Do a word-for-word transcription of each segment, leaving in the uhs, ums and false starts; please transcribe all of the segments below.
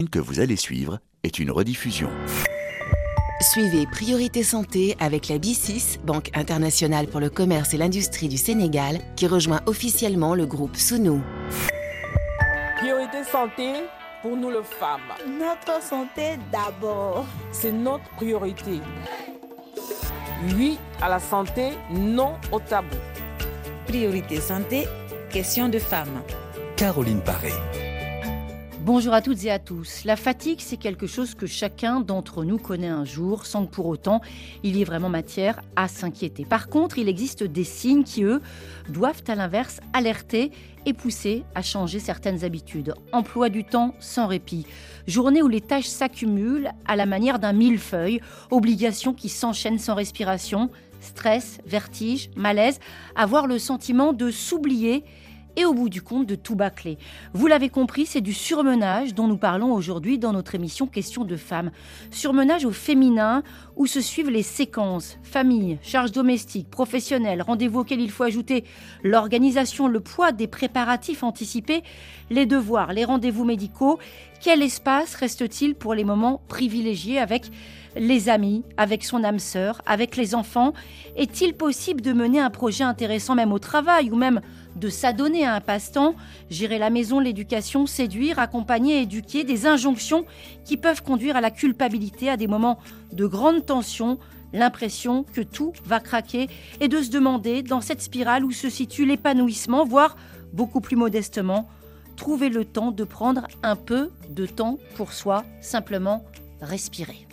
que vous allez suivre est une rediffusion. Suivez Priorité Santé avec la B I C I S, Banque internationale pour le commerce et l'industrie du Sénégal, qui rejoint officiellement le groupe Sounou. Priorité Santé, pour nous les femmes. Notre santé d'abord. C'est notre priorité. Oui à la santé, non au tabou. Priorité Santé, question de femmes. Caroline Paré. Bonjour à toutes et à tous. La fatigue, c'est quelque chose que chacun d'entre nous connaît un jour, sans que pour autant il y ait vraiment matière à s'inquiéter. Par contre, il existe des signes qui, eux, doivent à l'inverse alerter et pousser à changer certaines habitudes. Emploi du temps sans répit. Journée où les tâches s'accumulent à la manière d'un millefeuille. Obligations qui s'enchaînent sans respiration. Stress, vertige, malaise. Avoir le sentiment de s'oublier et au bout du compte de tout bâcler. Vous l'avez compris, c'est du surmenage dont nous parlons aujourd'hui dans notre émission Questions de femmes. Surmenage au féminin où se suivent les séquences, famille, charges domestiques, professionnelles, rendez-vous auxquels il faut ajouter l'organisation, le poids des préparatifs anticipés, les devoirs, les rendez-vous médicaux. Quel espace reste-t-il pour les moments privilégiés avec les amis, avec son âme sœur, avec les enfants? Est-il possible de mener un projet intéressant même au travail ou même de s'adonner à un passe-temps, gérer la maison, l'éducation, séduire, accompagner, éduquer, des injonctions qui peuvent conduire à la culpabilité, à des moments de grande tension, l'impression que tout va craquer et de se demander dans cette spirale où se situe l'épanouissement, voire beaucoup plus modestement, trouver le temps de prendre un peu de temps pour soi, simplement respirer.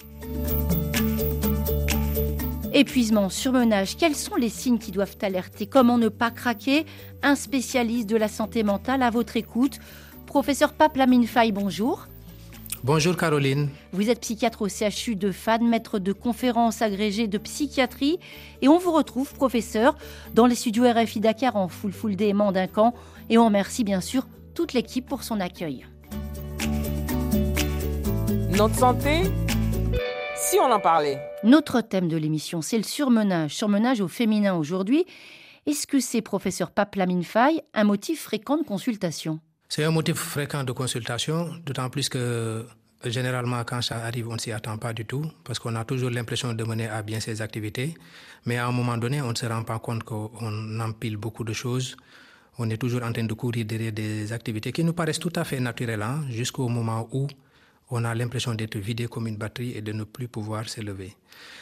Épuisement, surmenage, quels sont les signes qui doivent alerter? Comment ne pas craquer? Un spécialiste de la santé mentale à votre écoute. Professeur Pape Lamine Faye, bonjour. Bonjour Caroline. Vous êtes psychiatre au C H U de Fannes, maître de conférences agrégé de psychiatrie. Et on vous retrouve, professeur, dans les studios R F I Dakar en full full day Mandincan. Et on remercie bien sûr toute l'équipe pour son accueil. Notre santé, si on en parlait. Notre thème de l'émission, c'est le surmenage. Surmenage au féminin aujourd'hui. Est-ce que c'est, professeur Pape Lamine Faye, un motif fréquent de consultation? C'est un motif fréquent de consultation, d'autant plus que généralement quand ça arrive, on ne s'y attend pas du tout, parce qu'on a toujours l'impression de mener à bien ses activités. Mais à un moment donné, on ne se rend pas compte qu'on empile beaucoup de choses. On est toujours en train de courir derrière des activités qui nous paraissent tout à fait naturelles, hein, jusqu'au moment où on a l'impression d'être vidé comme une batterie et de ne plus pouvoir s'élever.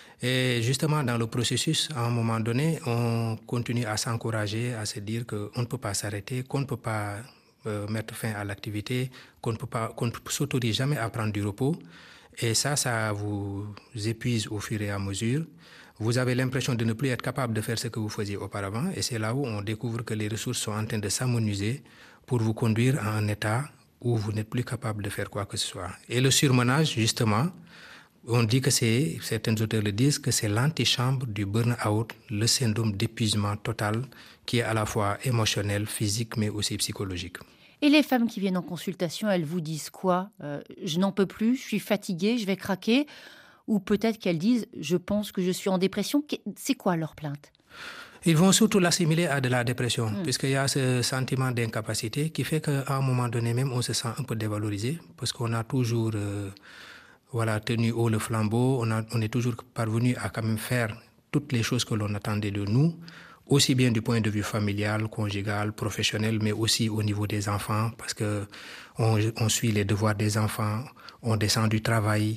Et justement, dans le processus, à un moment donné, on continue à s'encourager, à se dire qu'on ne peut pas s'arrêter, qu'on ne peut pas euh, mettre fin à l'activité, qu'on ne peut pas, qu'on ne s'autorise jamais à prendre du repos. Et ça, ça vous épuise au fur et à mesure. Vous avez l'impression de ne plus être capable de faire ce que vous faisiez auparavant. Et c'est là où on découvre que les ressources sont en train de s'amenuiser pour vous conduire à un état où vous n'êtes plus capable de faire quoi que ce soit. Et le surmenage, justement, on dit que c'est, certains auteurs le disent, que c'est l'antichambre du burn-out, le syndrome d'épuisement total, qui est à la fois émotionnel, physique, mais aussi psychologique. Et les femmes qui viennent en consultation, elles vous disent quoi? euh, Je n'en peux plus, je suis fatiguée, je vais craquer. Ou peut-être qu'elles disent, je pense que je suis en dépression. C'est quoi leur plainte? Ils vont surtout l'assimiler à de la dépression, mmh. puisqu'il y a ce sentiment d'incapacité qui fait qu'à un moment donné même, on se sent un peu dévalorisé, parce qu'on a toujours euh, voilà, tenu haut le flambeau, on, a, on est toujours parvenu à quand même faire toutes les choses que l'on attendait de nous, aussi bien du point de vue familial, conjugal, professionnel, mais aussi au niveau des enfants, parce qu'on on suit les devoirs des enfants, on descend du travail,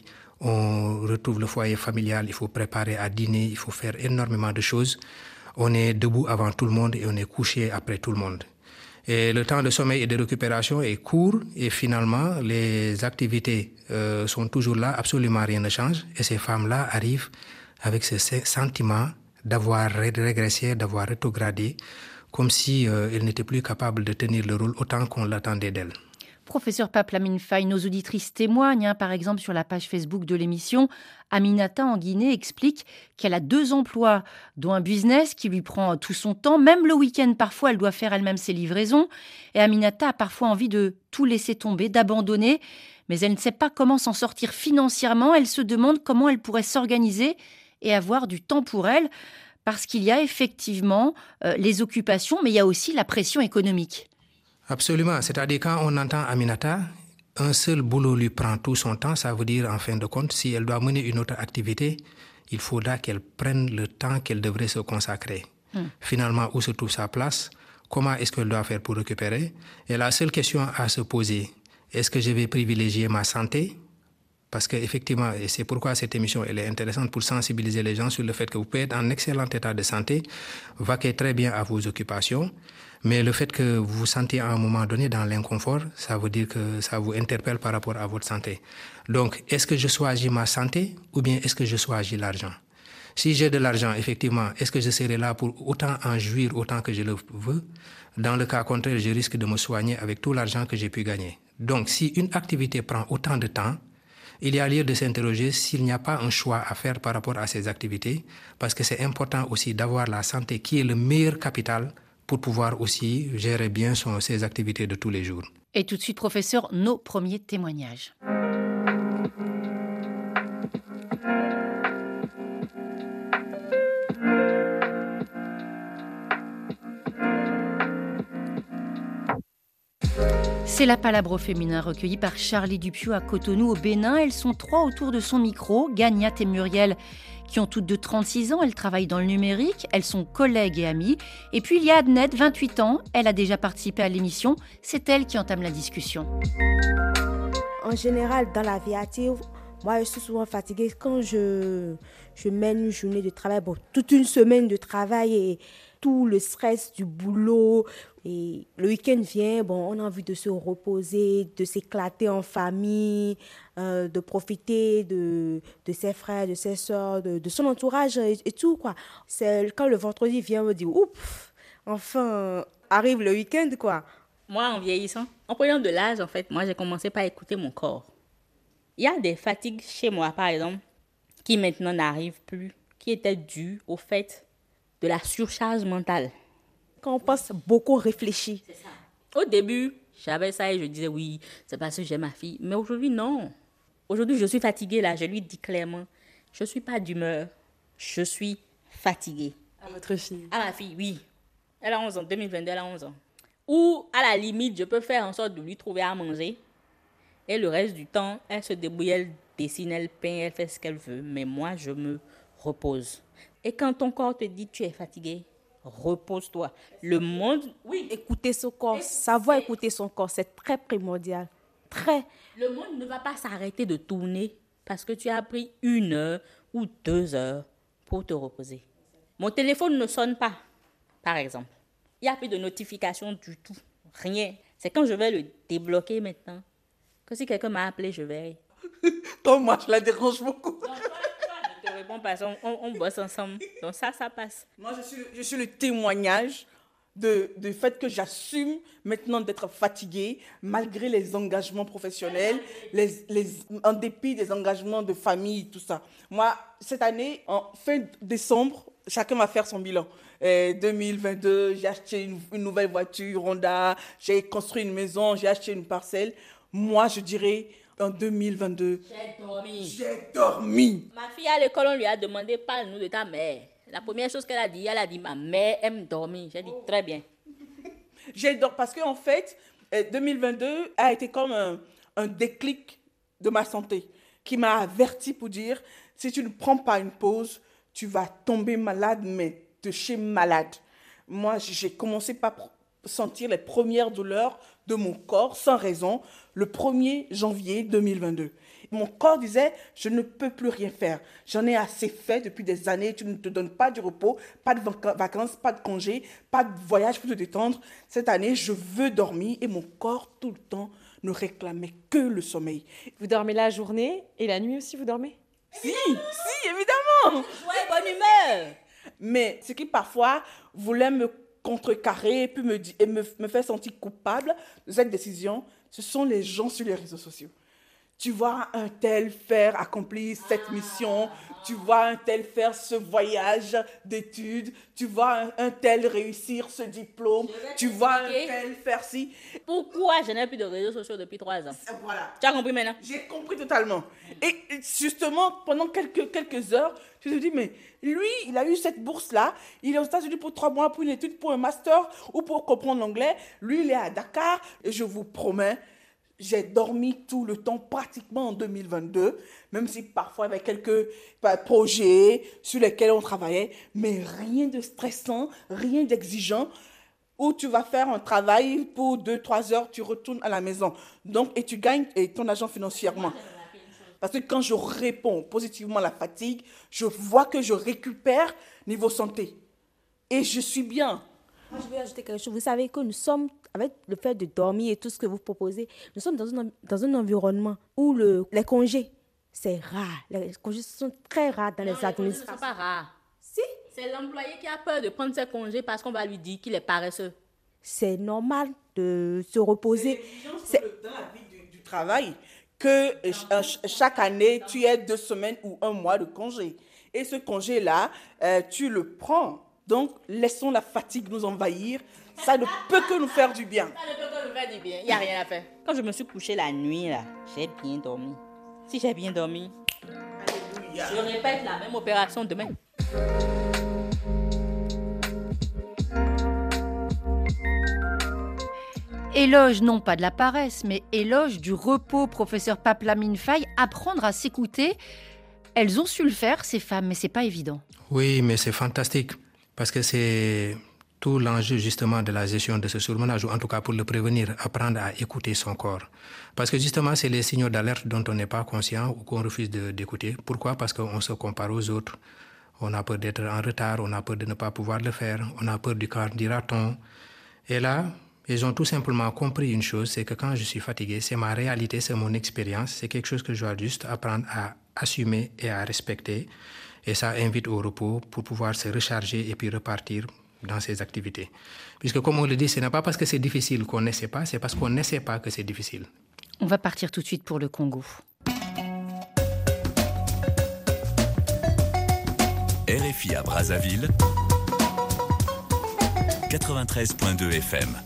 on retrouve le foyer familial, il faut préparer à dîner, il faut faire énormément de choses. On est debout avant tout le monde et on est couché après tout le monde. Et le temps de sommeil et de récupération est court et finalement, les activités euh, sont toujours là, absolument rien ne change. Et ces femmes-là arrivent avec ce sentiment d'avoir régressé, d'avoir rétrogradé, comme si euh, elles n'étaient plus capables de tenir le rôle autant qu'on l'attendait d'elles. Professeur Pape Lamine Faye, nos auditrices témoignent, hein, par exemple sur la page Facebook de l'émission. Aminata en Guinée explique qu'elle a deux emplois, dont un business qui lui prend tout son temps. Même le week-end, parfois, elle doit faire elle-même ses livraisons. Et Aminata a parfois envie de tout laisser tomber, d'abandonner. Mais elle ne sait pas comment s'en sortir financièrement. Elle se demande comment elle pourrait s'organiser et avoir du temps pour elle. Parce qu'il y a effectivement euh, les occupations, mais il y a aussi la pression économique. Absolument. C'est-à-dire quand on entend Aminata, un seul boulot lui prend tout son temps, ça veut dire en fin de compte, si elle doit mener une autre activité, il faudra qu'elle prenne le temps qu'elle devrait se consacrer. Mmh. Finalement, où se trouve sa place? Comment est-ce qu'elle doit faire pour récupérer? Et la seule question à se poser, est-ce que je vais privilégier ma santé? Parce qu'effectivement, et c'est pourquoi cette émission elle est intéressante pour sensibiliser les gens sur le fait que vous pouvez être en excellent état de santé, vaquer très bien à vos occupations, mais le fait que vous vous sentiez à un moment donné dans l'inconfort, ça veut dire que ça vous interpelle par rapport à votre santé. Donc, est-ce que je choisis ma santé ou bien est-ce que je choisis l'argent? Si j'ai de l'argent, effectivement, est-ce que je serai là pour autant en jouir autant que je le veux? Dans le cas contraire, je risque de me soigner avec tout l'argent que j'ai pu gagner. Donc, si une activité prend autant de temps, il y a lieu de s'interroger s'il n'y a pas un choix à faire par rapport à ces activités, parce que c'est important aussi d'avoir la santé qui est le meilleur capital pour pouvoir aussi gérer bien son, ses activités de tous les jours. Et tout de suite, professeur, nos premiers témoignages. C'est la palabre au féminin recueillie par Charlie Dupieux à Cotonou au Bénin. Elles sont trois autour de son micro, Gagnat et Muriel, qui ont toutes de trente-six ans. Elles travaillent dans le numérique, elles sont collègues et amies. Et puis il y a Adnette, vingt-huit ans, elle a déjà participé à l'émission. C'est elle qui entame la discussion. En général, dans la vie active, moi je suis souvent fatiguée quand je, je mène une journée de travail, bon, toute une semaine de travail et tout le stress du boulot. Et le week-end vient, bon, on a envie de se reposer, de s'éclater en famille, euh, de profiter de, de ses frères, de ses soeurs, de, de son entourage et, et tout, quoi. C'est quand le vendredi vient, on me dit, ouf, enfin, arrive le week-end, quoi. Moi, en vieillissant, en prenant de l'âge, en fait, moi, j'ai commencé par écouter mon corps. Il y a des fatigues chez moi, par exemple, qui maintenant n'arrivent plus, qui étaient dues au fait de la surcharge mentale. Quand on pense beaucoup réfléchir. C'est ça. Au début, j'avais ça et je disais oui, c'est parce que j'ai ma fille. Mais aujourd'hui, non. Aujourd'hui, je suis fatiguée là. Je lui dis clairement, je ne suis pas d'humeur. Je suis fatiguée. À votre fille? À ma fille, oui. Elle a onze ans. deux mille vingt-deux, elle a onze ans. Ou, à la limite, je peux faire en sorte de lui trouver à manger. Et le reste du temps, elle se débrouille, elle dessine, elle peint, elle fait ce qu'elle veut. Mais moi, je me repose. Et quand ton corps te dit tu es fatigué, repose-toi. Le monde, oui. Écouter son corps, savoir écouter son corps, c'est très primordial. Très. Le monde ne va pas s'arrêter de tourner parce que tu as pris une heure ou deux heures pour te reposer. Mon téléphone ne sonne pas, par exemple. Il n'y a plus de notification du tout. Rien. C'est quand je vais le débloquer maintenant que si quelqu'un m'a appelé, je vais. Toi, moi, je la dérange beaucoup. Non, je te réponds parce qu'on on, on bosse ensemble. Donc ça, ça passe. Moi, je suis, je suis le témoignage de, du fait que j'assume maintenant d'être fatiguée malgré les engagements professionnels, les, les, en dépit des engagements de famille, tout ça. Moi, cette année, en fin décembre, chacun va faire son bilan. Et deux mille vingt-deux, j'ai acheté une, une nouvelle voiture Honda, j'ai construit une maison, j'ai acheté une parcelle. Moi, je dirais... En deux mille vingt-deux, j'ai dormi. J'ai dormi. Ma fille à l'école, on lui a demandé, parle-nous de ta mère. La première chose qu'elle a dit, elle a dit, ma mère aime dormir. J'ai dit, très bien. J'ai dormi parce qu'en fait, deux mille vingt-deux a été comme un, un déclic de ma santé qui m'a averti pour dire, si tu ne prends pas une pause, tu vas tomber malade, mais de chez malade. Moi, j'ai commencé par sentir les premières douleurs de mon corps sans raison le premier janvier deux mille vingt-deux. Mon corps disait, je ne peux plus rien faire. J'en ai assez fait depuis des années. Tu ne te donnes pas du repos, pas de vacances, pas de congés, pas de voyage pour te détendre. Cette année, je veux dormir et mon corps, tout le temps, ne réclamait que le sommeil. Vous dormez la journée et la nuit aussi, vous dormez? Si, si, évidemment. Ouais, bonne humeur. Mais ce qui parfois voulait me contrecarrer puis me, et me, me faire sentir coupable de cette décision, ce sont les gens sur les réseaux sociaux. Tu vois un tel faire accomplir cette mission, tu vois un tel faire ce voyage d'études, tu vois un, un tel réussir ce diplôme, tu vois un tel faire ci. Pourquoi je n'ai plus de réseaux sociaux depuis trois ans? Voilà. Tu as compris maintenant? J'ai compris totalement. Et justement, pendant quelques, quelques heures, je me dis, mais lui, il a eu cette bourse-là, il est aux États-Unis pour trois mois, pour une étude, pour un master ou pour comprendre l'anglais. Lui, il est à Dakar et je vous promets, J'ai dormi tout le temps, pratiquement en deux mille vingt-deux, même si parfois il y avait quelques projets sur lesquels on travaillait, mais rien de stressant, rien d'exigeant, où tu vas faire un travail pour deux trois heures, tu retournes à la maison. Donc, et tu gagnes ton argent financièrement. Parce que quand je réponds positivement à la fatigue, je vois que je récupère niveau santé. Et je suis bien. Moi, je vais ajouter quelque chose. Vous savez que nous sommes, avec le fait de dormir et tout ce que vous proposez, nous sommes dans un, dans un environnement où le, les congés, c'est rare. Les congés sont très rares dans non, les administrations. Ce n'est pas rare. Si. C'est l'employé qui a peur de prendre ses congés parce qu'on va lui dire qu'il est paresseux. C'est normal de se reposer. C'est dans la vie du, du travail que euh, chaque année, tu aies deux semaines ou un mois de congé. Et ce congé-là, euh, tu le prends. Donc, laissons la fatigue nous envahir. Ça ne peut que nous faire du bien. Ça ne peut que nous faire du bien. Il n'y a rien à faire. Quand je me suis couchée la nuit, là, j'ai bien dormi. Si j'ai bien dormi, Alléluia. Je répète la même opération demain. Éloge non pas de la paresse, mais éloge du repos, professeur Paplamine Faye, apprendre à s'écouter. Elles ont su le faire, ces femmes, mais c'est pas évident. Oui, mais c'est fantastique, parce que c'est tout l'enjeu justement de la gestion de ce surmenage, ou en tout cas pour le prévenir, apprendre à écouter son corps. Parce que justement, c'est les signaux d'alerte dont on n'est pas conscient ou qu'on refuse de, d'écouter. Pourquoi ? Parce qu'on se compare aux autres. On a peur d'être en retard, on a peur de ne pas pouvoir le faire, on a peur du quand dira-t-on. Et là, ils ont tout simplement compris une chose, c'est que quand je suis fatigué, c'est ma réalité, c'est mon expérience, c'est quelque chose que je dois juste apprendre à assumer et à respecter. Et ça invite au repos pour pouvoir se recharger et puis repartir dans ses activités. Puisque comme on le dit, ce n'est pas parce que c'est difficile qu'on n'essaie pas, c'est parce qu'on n'essaie pas que c'est difficile. On va partir tout de suite pour le Congo. R F I à Brazzaville, quatre-vingt-treize virgule deux F M.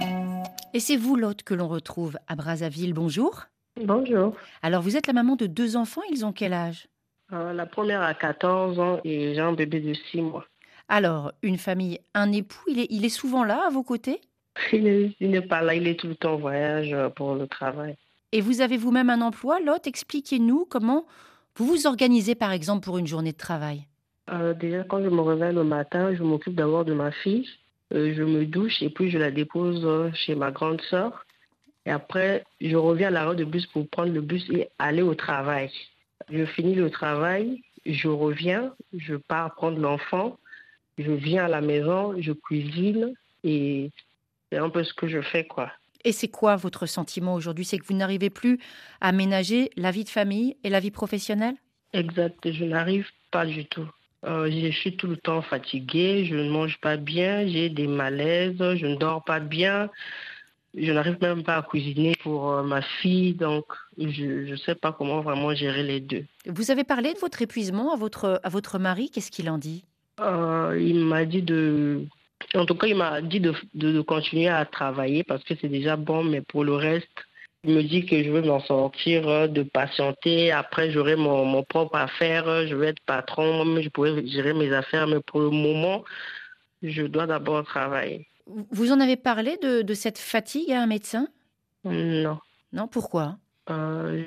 Et c'est vous, Lotte, que l'on retrouve à Brazzaville. Bonjour. Bonjour. Alors, vous êtes la maman de deux enfants. Ils ont quel âge ? euh, La première a quatorze ans et j'ai un bébé de six mois. Alors, une famille, un époux, il est, il est souvent là, à vos côtés ? Il est- il n'est pas là, il est tout le temps en voyage pour le travail. Et vous avez vous-même un emploi, Lotte ? Expliquez-nous comment vous vous organisez, par exemple, pour une journée de travail. Euh, déjà, quand je me réveille le matin, je m'occupe d'abord de ma fille. Euh, je me douche et puis je la dépose euh, chez ma grande sœur. Et après, je reviens à l'arrêt de bus pour prendre le bus et aller au travail. Je finis le travail, je reviens, je pars prendre l'enfant, je viens à la maison, je cuisine et c'est un peu ce que je fais, quoi. Et c'est quoi votre sentiment aujourd'hui ? C'est que vous n'arrivez plus à ménager la vie de famille et la vie professionnelle ? Exact, je n'arrive pas du tout. Euh, je suis tout le temps fatiguée, je ne mange pas bien, j'ai des malaises, je ne dors pas bien. Je n'arrive même pas à cuisiner pour euh, ma fille, donc je ne sais pas comment vraiment gérer les deux. Vous avez parlé de votre épuisement à votre, à votre mari. Qu'est-ce qu'il en dit ? Euh, il m'a dit de... En tout cas, il m'a dit de, de, de continuer à travailler parce que c'est déjà bon, mais pour le reste, il me dit que je vais m'en sortir, de patienter. Après, j'aurai mon, mon propre affaire, je vais être patron, moi je pourrai gérer mes affaires, mais pour le moment, je dois d'abord travailler. Vous en avez parlé de, de cette fatigue à un médecin ? Non. Non, pourquoi ? Euh,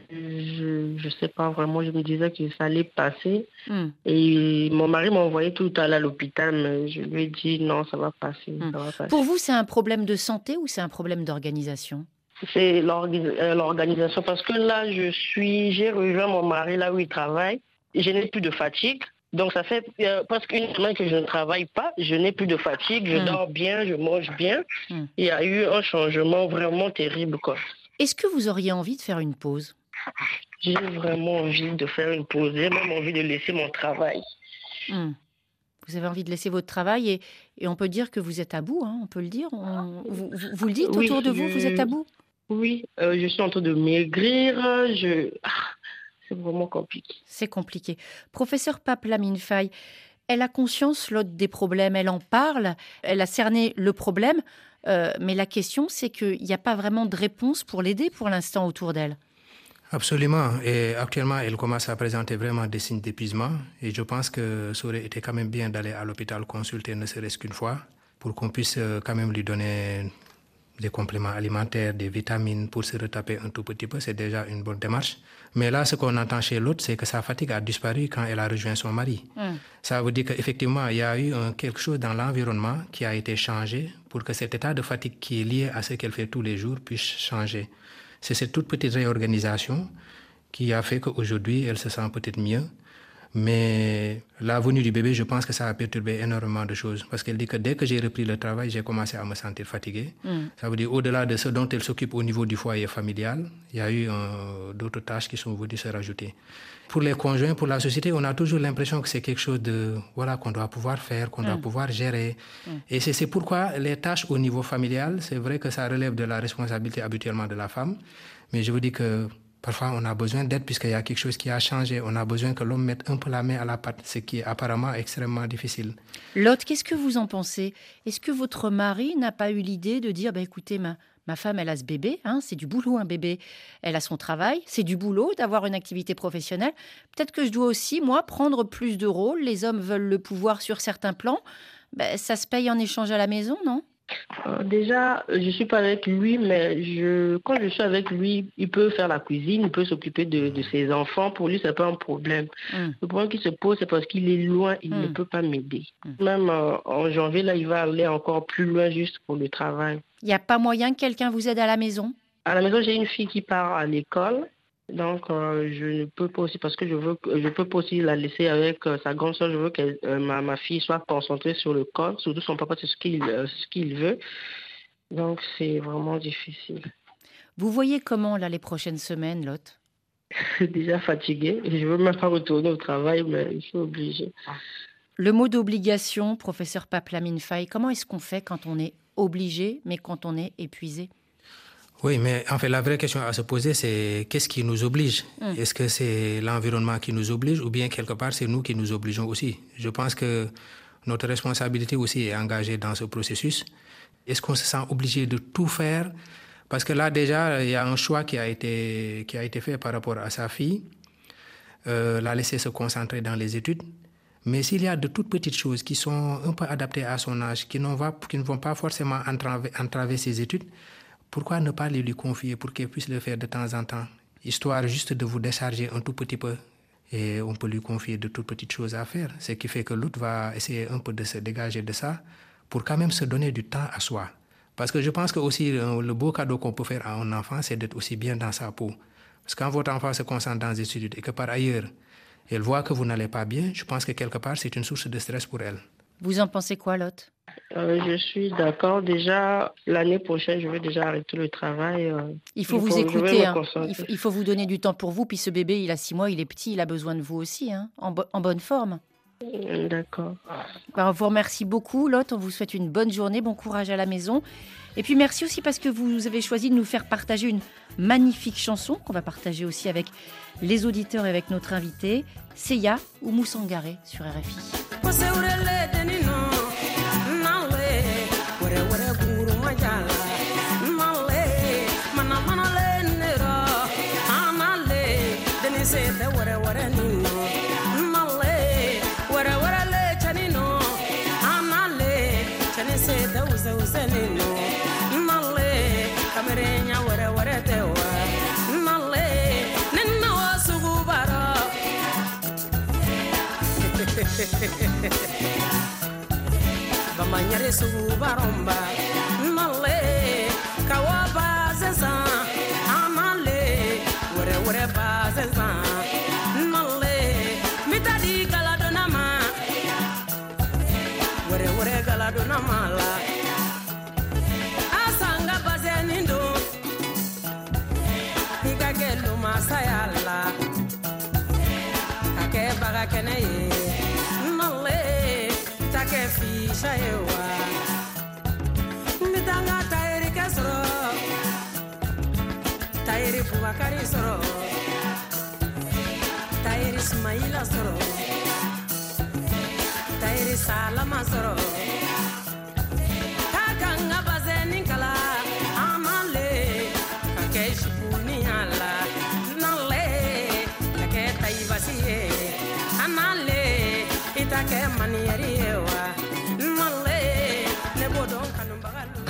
je ne sais pas vraiment, je me disais que ça allait passer. Hmm. Et mon mari m'a envoyé tout à l'heure à l'hôpital, mais je lui ai dit non, ça va passer. Hmm. Ça va passer. Pour vous, c'est un problème de santé ou c'est un problème d'organisation ? C'est l'orga- euh, l'organisation parce que là, je suis, j'ai rejoint mon mari là où il travaille. Je n'ai plus de fatigue. Donc, ça fait euh, presque une semaine que je ne travaille pas. Je n'ai plus de fatigue. Je Mm. dors bien, je mange bien. Mm. Il y a eu un changement vraiment terrible, quoi. Est-ce que vous auriez envie de faire une pause ? J'ai vraiment envie de faire une pause. J'ai même envie de laisser mon travail. Hmm. Vous avez envie de laisser votre travail et, et on peut dire que vous êtes à bout, hein, on peut le dire. On- vous, vous- vous le dites Oui, autour de vous, je- vous êtes à bout ? Oui, euh, je suis en train de maigrir. Je... Ah, c'est vraiment compliqué. C'est compliqué. Professeur Paplamine Faye, elle a conscience, Lotte, des problèmes, elle en parle, elle a cerné le problème, euh, mais la question, c'est qu'il n'y a pas vraiment de réponse pour l'aider pour l'instant autour d'elle. Absolument. Et actuellement, elle commence à présenter vraiment des signes d'épuisement. Et je pense que ça aurait été quand même bien d'aller à l'hôpital consulter ne serait-ce qu'une fois pour qu'on puisse euh, quand même lui donner des compléments alimentaires, des vitamines pour se retaper un tout petit peu, c'est déjà une bonne démarche. Mais là, ce qu'on entend chez l'autre, c'est que sa fatigue a disparu quand elle a rejoint son mari. Mm. Ça veut dire qu'effectivement, il y a eu un, quelque chose dans l'environnement qui a été changé pour que cet état de fatigue qui est lié à ce qu'elle fait tous les jours puisse changer. C'est cette toute petite réorganisation qui a fait qu'aujourd'hui, elle se sent peut-être mieux. Mais la venue du bébé, je pense que ça a perturbé énormément de choses. Parce qu'elle dit que dès que j'ai repris le travail, j'ai commencé à me sentir fatiguée. Mm. Ça veut dire au-delà de ce dont elle s'occupe au niveau du foyer familial, il y a eu euh, d'autres tâches qui sont venues se rajouter. Pour les conjoints, pour la société, on a toujours l'impression que c'est quelque chose de, voilà, qu'on doit pouvoir faire, qu'on mm. doit pouvoir gérer. Mm. Et c'est, c'est pourquoi les tâches au niveau familial, c'est vrai que ça relève de la responsabilité habituellement de la femme. Mais je vous dis que parfois, on a besoin d'aide puisqu'il y a quelque chose qui a changé. On a besoin que l'homme mette un peu la main à la pâte, ce qui est apparemment extrêmement difficile. Lotte, qu'est-ce que vous en pensez? Est-ce que votre mari n'a pas eu l'idée de dire bah, « écoutez, ma, ma femme, elle a ce bébé, hein, c'est du boulot, un bébé. Elle a son travail, c'est du boulot d'avoir une activité professionnelle. Peut-être que je dois aussi, moi, prendre plus de rôles. Les hommes veulent le pouvoir sur certains plans. Ben, ça se paye en échange à la maison, non ?» Euh, déjà, je suis pas avec lui, mais je, quand je suis avec lui, il peut faire la cuisine, il peut s'occuper de, de ses enfants. Pour lui, c'est pas un problème. Mm. Le problème qui se pose, c'est parce qu'il est loin, il mm. ne peut pas m'aider. Mm. Même euh, en janvier, là, il va aller encore plus loin juste pour le travail. Il n'y a pas moyen que quelqu'un vous aide à la maison? À la maison, j'ai une fille qui part à l'école. Donc, euh, je ne peux pas aussi, parce que je veux, je peux pas aussi la laisser avec euh, sa grande soeur. Je veux que euh, ma, ma fille soit concentrée sur le corps, surtout son papa, c'est ce qu'il, euh, ce qu'il veut. Donc, c'est vraiment difficile. Vous voyez comment, là, les prochaines semaines, Lotte? Je suis déjà fatiguée. Je ne veux même pas retourner au travail, mais je suis obligée. Le mot d'obligation, professeur Paplamine Faye, comment est-ce qu'on fait quand on est obligé, mais quand on est épuisé? Oui, mais en fait, la vraie question à se poser, c'est qu'est-ce qui nous oblige? Mm. Est-ce que c'est l'environnement qui nous oblige ou bien quelque part, c'est nous qui nous obligeons aussi? Je pense que notre responsabilité aussi est engagée dans ce processus. Est-ce qu'on se sent obligé de tout faire? Parce que là, déjà, il y a un choix qui a été, qui a été fait par rapport à sa fille, euh, la laisser se concentrer dans les études. Mais s'il y a de toutes petites choses qui sont un peu adaptées à son âge, qui, n'ont va, qui ne vont pas forcément entraver, entraver ses études, pourquoi ne pas les lui confier pour qu'elle puisse le faire de temps en temps, histoire juste de vous décharger un tout petit peu. Et on peut lui confier de toutes petites choses à faire, ce qui fait que l'autre va essayer un peu de se dégager de ça pour quand même se donner du temps à soi. Parce que je pense que aussi le beau cadeau qu'on peut faire à un enfant, c'est d'être aussi bien dans sa peau. Parce que quand votre enfant se concentre dans les études et que par ailleurs, elle voit que vous n'allez pas bien, je pense que quelque part, c'est une source de stress pour elle. Vous en pensez quoi, Lotte? Euh, je suis d'accord. Déjà, l'année prochaine, je vais déjà arrêter le travail. Euh, il faut vous faut, écouter. Hein. Il, faut, il faut vous donner du temps pour vous. Puis ce bébé, il a six mois, il est petit, il a besoin de vous aussi, hein, en, bo- en bonne forme. D'accord. Ben, on vous remercie beaucoup, Lotte. On vous souhaite une bonne journée, bon courage à la maison. Et puis merci aussi parce que vous avez choisi de nous faire partager une magnifique chanson qu'on va partager aussi avec les auditeurs et avec notre invité, Seya Oumou Sangaré sur R F I. Bamanyare sugu baromba male kawaba zeza amale wore wore ba zeza male mitadi galadona ma wore wore galadona mala asanga bazenindo ikagelo masayala ake baga keneye take fisha ewa mitanga tairi kesro tairi Bubakari soro tairi Ismaila soro tairi Salama soro kakanga bazeni kala amale kakeshi buniala nale kake taibasiye anale itake manieri ewa nale ne bodon kanumbaga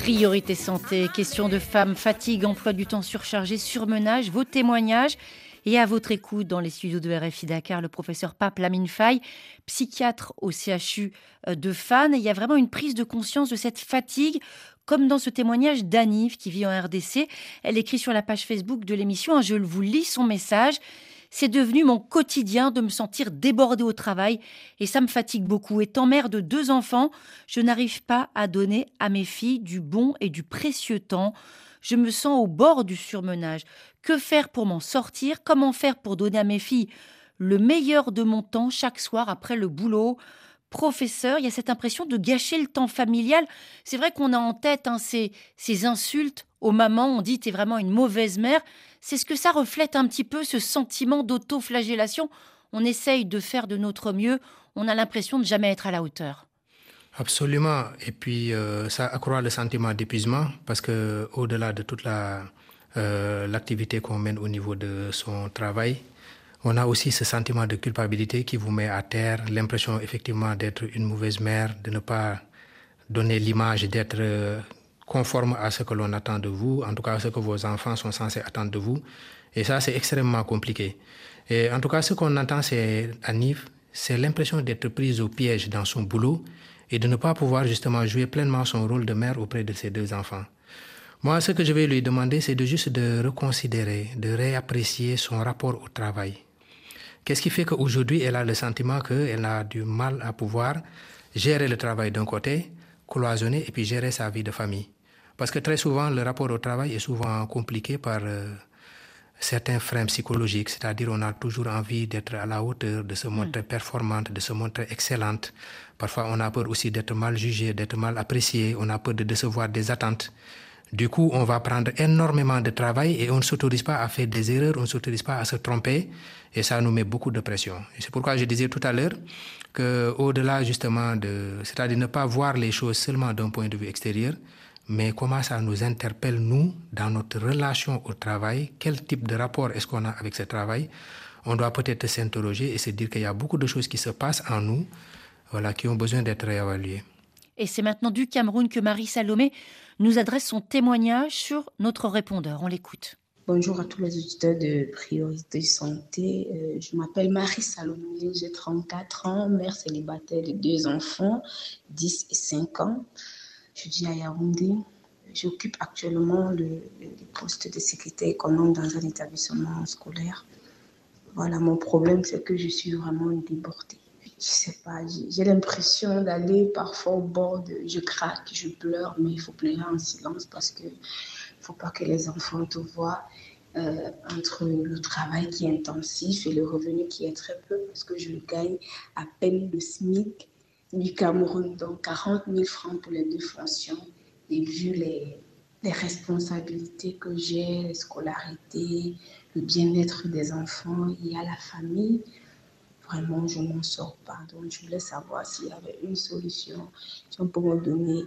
Priorité santé, question de femmes, fatigue, emploi du temps surchargé, surmenage, vos témoignages. Et à votre écoute dans les studios de R F I Dakar, le professeur Pape Lamine Faye, psychiatre au C H U de Fannes. Il y a vraiment une prise de conscience de cette fatigue, comme dans ce témoignage d'Anive qui vit en R D C. Elle écrit sur la page Facebook de l'émission, je vous lis son message. C'est devenu mon quotidien de me sentir débordée au travail et ça me fatigue beaucoup. Étant mère de deux enfants, je n'arrive pas à donner à mes filles du bon et du précieux temps. Je me sens au bord du surmenage. Que faire pour m'en sortir ? Comment faire pour donner à mes filles le meilleur de mon temps chaque soir après le boulot ? Professeur, il y a cette impression de gâcher le temps familial. C'est vrai qu'on a en tête hein, ces, ces insultes aux mamans. On dit « t'es vraiment une mauvaise mère ». C'est ce que ça reflète un petit peu, ce sentiment d'autoflagellation. On essaye de faire de notre mieux. On a l'impression de jamais être à la hauteur. Absolument. Et puis, euh, ça accroît le sentiment d'épuisement parce que au-delà de toute la, euh, l'activité qu'on mène au niveau de son travail, on a aussi ce sentiment de culpabilité qui vous met à terre, l'impression effectivement d'être une mauvaise mère, de ne pas donner l'image d'être euh, conforme à ce que l'on attend de vous, en tout cas ce que vos enfants sont censés attendre de vous. Et ça, c'est extrêmement compliqué. Et en tout cas, ce qu'on entend, c'est Anive, c'est l'impression d'être prise au piège dans son boulot et de ne pas pouvoir justement jouer pleinement son rôle de mère auprès de ses deux enfants. Moi, ce que je vais lui demander, c'est de juste de reconsidérer, de réapprécier son rapport au travail. Qu'est-ce qui fait qu'aujourd'hui, elle a le sentiment qu'elle a du mal à pouvoir gérer le travail d'un côté, cloisonner et puis gérer sa vie de famille. Parce que très souvent, le rapport au travail est souvent compliqué par euh, certains freins psychologiques, c'est-à-dire on a toujours envie d'être à la hauteur, de se montrer performante, de se montrer excellente. Parfois, on a peur aussi d'être mal jugé, d'être mal apprécié, on a peur de décevoir des attentes. Du coup, on va prendre énormément de travail et on ne s'autorise pas à faire des erreurs, on ne s'autorise pas à se tromper et ça nous met beaucoup de pression. Et c'est pourquoi je disais tout à l'heure qu'au-delà justement de... c'est-à-dire ne pas voir les choses seulement d'un point de vue extérieur, mais comment ça nous interpelle, nous, dans notre relation au travail, quel type de rapport est-ce qu'on a avec ce travail. On doit peut-être s'interroger et se dire qu'il y a beaucoup de choses qui se passent en nous, voilà, qui ont besoin d'être réévaluées. Et c'est maintenant du Cameroun que Marie Salomé nous adresse son témoignage sur notre répondeur. On l'écoute. Bonjour à tous les auditeurs de Priorité Santé. Euh, je m'appelle Marie Salomé, j'ai trente-quatre ans, mère célibataire de deux enfants, dix et cinq ans. Je vis à Yaoundé. J'occupe actuellement le, le poste de secrétaire économe dans un établissement scolaire. Voilà, mon problème, c'est que je suis vraiment débordée. Je sais pas, j'ai, j'ai l'impression d'aller parfois au bord de... Je craque, je pleure, mais il faut pleurer en silence parce que faut pas que les enfants te voient. Euh, entre le travail qui est intensif et le revenu qui est très peu, parce que je gagne à peine le SMIC du Cameroun, donc quarante mille francs pour les deux fonctions. Et vu les, les responsabilités que j'ai, les scolarités, le bien-être des enfants et à la famille, vraiment, je ne m'en sors pas. Donc, je voulais savoir s'il y avait une solution, si on peut me donner,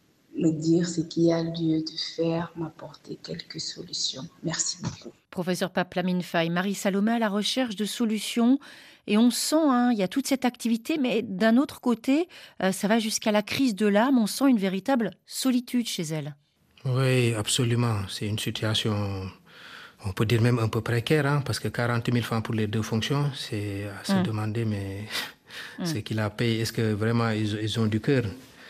me dire ce qu'il y a lieu de faire, m'apporter quelques solutions. Merci beaucoup. Professeur Pape Lamine Faye, Marie Salomé à la recherche de solutions. Et on sent, hein, il y a toute cette activité, mais d'un autre côté, euh, ça va jusqu'à la crise de l'âme. On sent une véritable solitude chez elle. Oui, absolument. C'est une situation... On peut dire même un peu précaire, hein, parce que quarante mille francs pour les deux fonctions, c'est à se mmh. demander, mais mmh. ce qu'il a payé, est-ce que vraiment ils, ils ont du cœur ?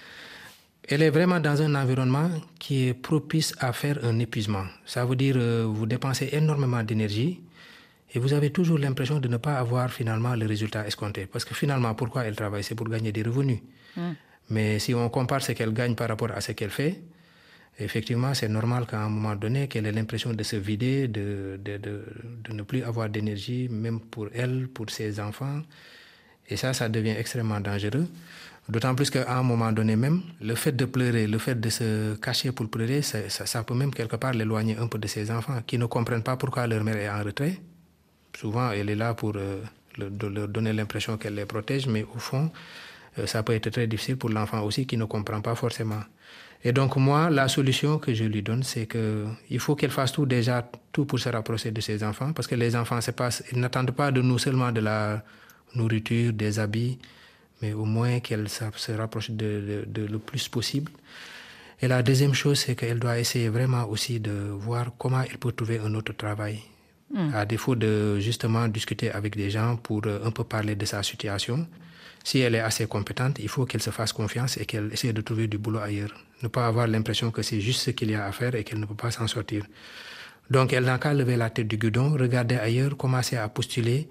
Elle est vraiment dans un environnement qui est propice à faire un épuisement. Ça veut dire euh, vous dépensez énormément d'énergie et vous avez toujours l'impression de ne pas avoir finalement le résultat escompté. Parce que finalement, pourquoi elle travaille ? C'est pour gagner des revenus. Mmh. Mais si on compare ce qu'elle gagne par rapport à ce qu'elle fait, effectivement, c'est normal qu'à un moment donné, qu'elle ait l'impression de se vider, de, de, de, de ne plus avoir d'énergie, même pour elle, pour ses enfants. Et ça, ça devient extrêmement dangereux. D'autant plus qu'à un moment donné même, le fait de pleurer, le fait de se cacher pour pleurer, ça, ça, ça peut même quelque part l'éloigner un peu de ses enfants, qui ne comprennent pas pourquoi leur mère est en retrait. Souvent, elle est là pour euh, le, de leur donner l'impression qu'elle les protège, mais au fond, euh, ça peut être très difficile pour l'enfant aussi, qui ne comprend pas forcément. Et donc moi, la solution que je lui donne, c'est qu'il faut qu'elle fasse tout déjà, tout pour se rapprocher de ses enfants, parce que les enfants, c'est pas, ils n'attendent pas de nous seulement de la nourriture, des habits, mais au moins qu'elle se rapproche de, de, de le plus possible. Et la deuxième chose, c'est qu'elle doit essayer vraiment aussi de voir comment elle peut trouver un autre travail. Mmh. À défaut de justement discuter avec des gens pour un peu parler de sa situation. Si elle est assez compétente, il faut qu'elle se fasse confiance et qu'elle essaie de trouver du boulot ailleurs. Ne pas avoir l'impression que c'est juste ce qu'il y a à faire et qu'elle ne peut pas s'en sortir. Donc elle n'a qu'à lever la tête du guidon, regarder ailleurs, commencer à postuler.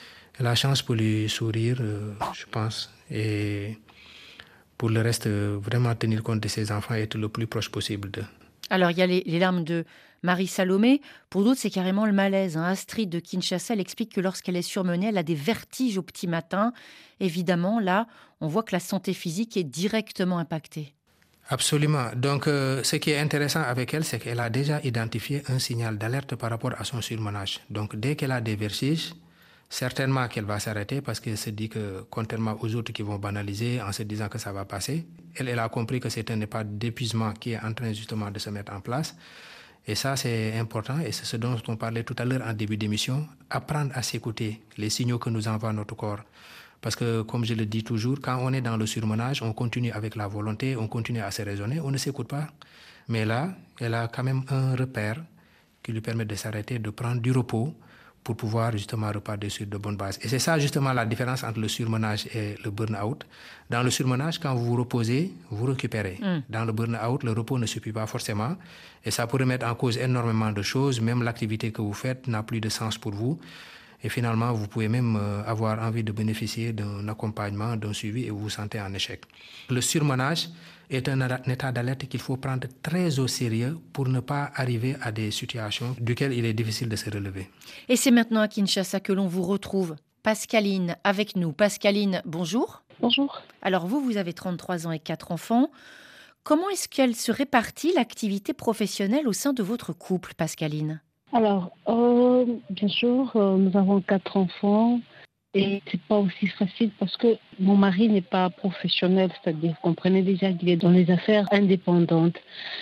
La chance pour lui sourire, euh, je pense. Et pour le reste, euh, vraiment tenir compte de ses enfants et être le plus proche possible d'eux. Alors il y a les, les larmes de Marie Salomé. Pour d'autres, c'est carrément le malaise. Hein. Astrid de Kinshasa, elle explique que lorsqu'elle est surmenée, elle a des vertiges au petit matin. Évidemment, là, on voit que la santé physique est directement impactée. Absolument. Donc, euh, ce qui est intéressant avec elle, c'est qu'elle a déjà identifié un signal d'alerte par rapport à son surmenage. Donc, dès qu'elle a des vertiges, certainement qu'elle va s'arrêter parce qu'elle se dit que, contrairement aux autres qui vont banaliser en se disant que ça va passer, elle, elle a compris que c'est un état d'épuisement qui est en train justement de se mettre en place. Et ça, c'est important et c'est ce dont on parlait tout à l'heure en début d'émission, apprendre à s'écouter les signaux que nous envoie notre corps. Parce que, comme je le dis toujours, quand on est dans le surmenage, on continue avec la volonté, on continue à se raisonner, on ne s'écoute pas. Mais là, elle a quand même un repère qui lui permet de s'arrêter, de prendre du repos pour pouvoir justement repartir sur de bonnes bases. Et c'est ça justement la différence entre le surmenage et le burn-out. Dans le surmenage, quand vous vous reposez, vous récupérez. Mm. Dans le burn-out, le repos ne suffit pas forcément. Et ça peut remettre en cause énormément de choses. Même l'activité que vous faites n'a plus de sens pour vous. Et finalement, vous pouvez même avoir envie de bénéficier d'un accompagnement, d'un suivi et vous vous sentez en échec. Le surmenage est un état d'alerte qu'il faut prendre très au sérieux pour ne pas arriver à des situations duquel il est difficile de se relever. Et c'est maintenant à Kinshasa que l'on vous retrouve. Pascaline avec nous. Pascaline, bonjour. Bonjour. Alors vous, vous avez trente-trois ans et quatre enfants. Comment est-ce qu'elle se répartit l'activité professionnelle au sein de votre couple, Pascaline ? Alors, euh, bien sûr, euh, nous avons quatre enfants et c'est pas aussi facile parce que mon mari n'est pas professionnel, c'est-à-dire vous comprenez déjà qu'il est dans les affaires indépendantes.